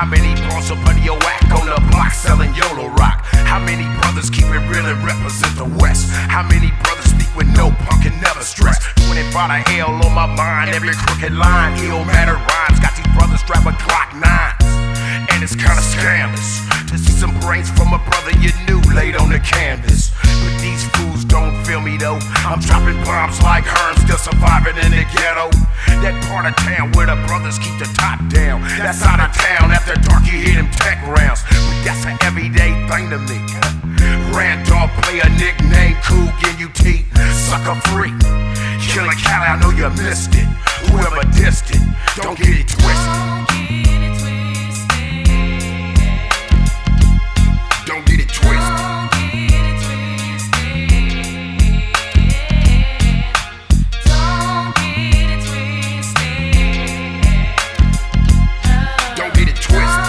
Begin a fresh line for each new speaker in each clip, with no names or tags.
How many bros up under your whack on the block selling YOLO rock? How many brothers keep it real and represent the West? How many brothers speak with no punk and never stress? 25 to hell on my mind, every crooked line, ill-mannered rhymes. Got these brothers strapping Glock 9s. And it's kinda scandalous to see some brains from a brother you knew laid on the canvas. But these fools don't feel me though. I'm dropping bombs like Hearn, still surviving in the ghetto. That part of town where the brothers keep the top down. That's out of town, after dark you hear them tech rounds. But that's an everyday thing to me. Randolph play a nickname, Cool, N-U-T, sucker free. Killing Cali, I know you missed it. Whoever dissed it, don't get it twisted. Don't get it twisted. Don't get it twisted.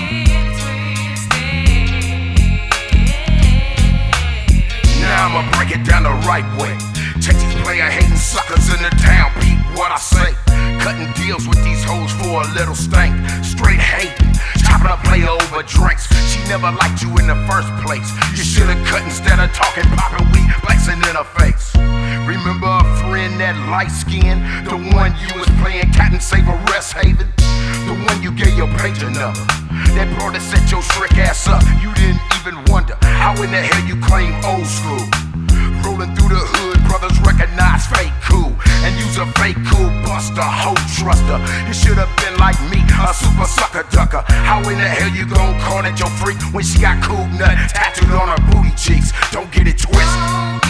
Now I'ma break it down the right way. Check these player hating suckers in the town, peep what I say. Cutting deals with these hoes for a little stank. Straight hating, chopping up player over drinks. She never liked you in the first place. You should've cut instead of talking, popping weed, blasting in her face. Remember a friend that light skin? The one you was playing cat and save a rest haven? The one you gave your pager number? That bro that set your trick ass up. You didn't even wonder how in the hell you claim old school. Rolling through the hood, brothers recognize fake cool and use a fake cool buster, hoe truster. You should have been like me, a super sucker ducker. How in the hell you gon' call that your freak when she got cool nut tattooed on her booty cheeks? Don't get it twisted.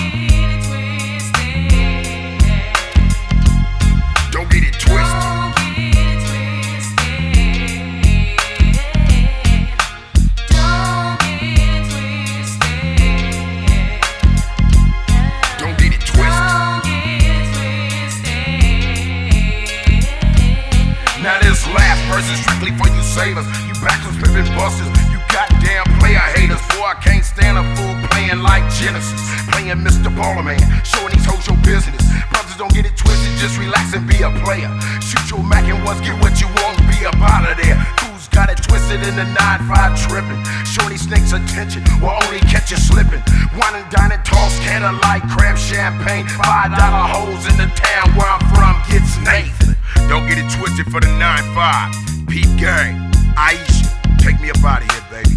Don't get it twisted. Now this last verse is strictly for you sailors, you backwards pimpin' busters, you goddamn player haters. Boy, I can't stand a fool playing like Genesis, playing Mr. Ballerman, showing these hoes your business. Brothers don't get it twisted, just relax and be a player. Shoot your Mac and once get what you want, be up out of there. Fools got it twisted in the 9-5 trippin', showing these snakes attention, will only catch you slippin'. Wine and dine and toss candlelight, crab champagne, $5 hoes in the town where I'm from gets Nathan. Don't get it twisted for the 9-5. Peep gang, Aisha, take me up out of here, baby.